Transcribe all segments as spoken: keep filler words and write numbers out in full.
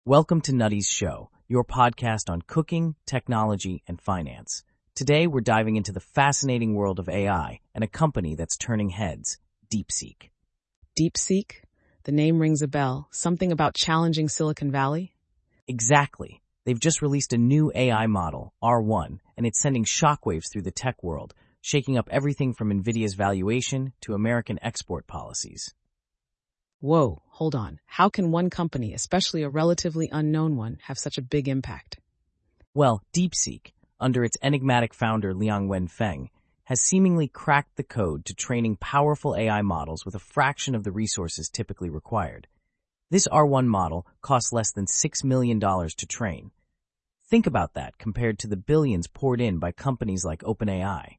Welcome to Nutty's Show, your podcast on cooking, technology, and finance. Today, we're diving into the fascinating world of A I and a company that's turning heads, DeepSeek. DeepSeek? The name rings a bell. Something about challenging Silicon Valley? Exactly. They've just released a new A I model, R one, and it's sending shockwaves through the tech world, shaking up everything from NVIDIA's valuation to American export policies. Whoa, hold on. How can one company, especially a relatively unknown one, have such a big impact? Well, DeepSeek, under its enigmatic founder Liang Wenfeng, has seemingly cracked the code to training powerful A I models with a fraction of the resources typically required. This R one model costs less than six million dollars to train. Think about that compared to the billions poured in by companies like OpenAI.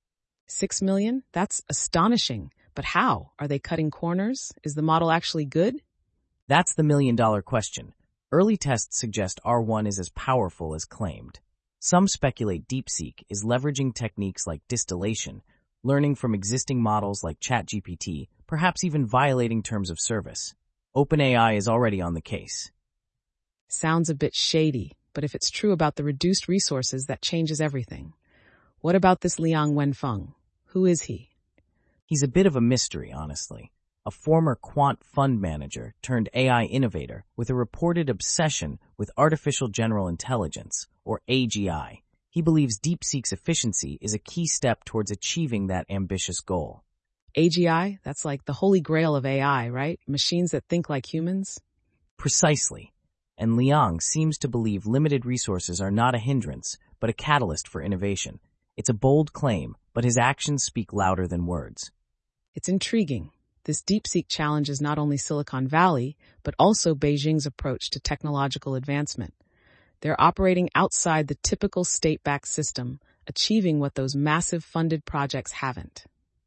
Six million? That's astonishing. But how? Are they cutting corners? Is the model actually good? That's the million-dollar question. Early tests suggest R one is as powerful as claimed. Some speculate DeepSeek is leveraging techniques like distillation, learning from existing models like ChatGPT, perhaps even violating terms of service. OpenAI is already on the case. Sounds a bit shady, but if it's true about the reduced resources, that changes everything. What about this Liang Wenfeng? Who is he? He's a bit of a mystery, honestly. A former quant fund manager turned A I innovator with a reported obsession with artificial general intelligence, or A G I. He believes DeepSeek's efficiency is a key step towards achieving that ambitious goal. A G I? That's like the holy grail of A I, right? Machines that think like humans? Precisely. And Liang seems to believe limited resources are not a hindrance, but a catalyst for innovation. It's a bold claim, but his actions speak louder than words. It's intriguing. This DeepSeek challenges not only Silicon Valley, but also Beijing's approach to technological advancement. They're operating outside the typical state-backed system, achieving what those massive funded projects haven't.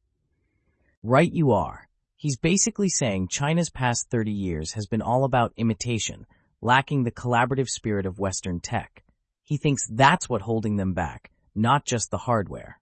Right you are. He's basically saying China's past thirty years has been all about imitation, lacking the collaborative spirit of Western tech. He thinks that's what's holding them back, not just the hardware.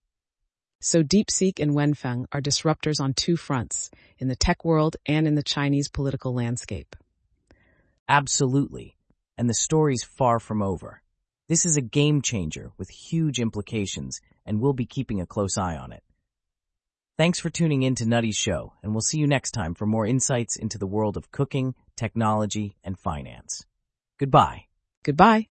So DeepSeek and Wenfeng are disruptors on two fronts, in the tech world and in the Chinese political landscape. Absolutely. And the story's far from over. This is a game changer with huge implications, and we'll be keeping a close eye on it. Thanks for tuning in to Nutty's Show, and we'll see you next time for more insights into the world of cooking, technology, and finance. Goodbye. Goodbye.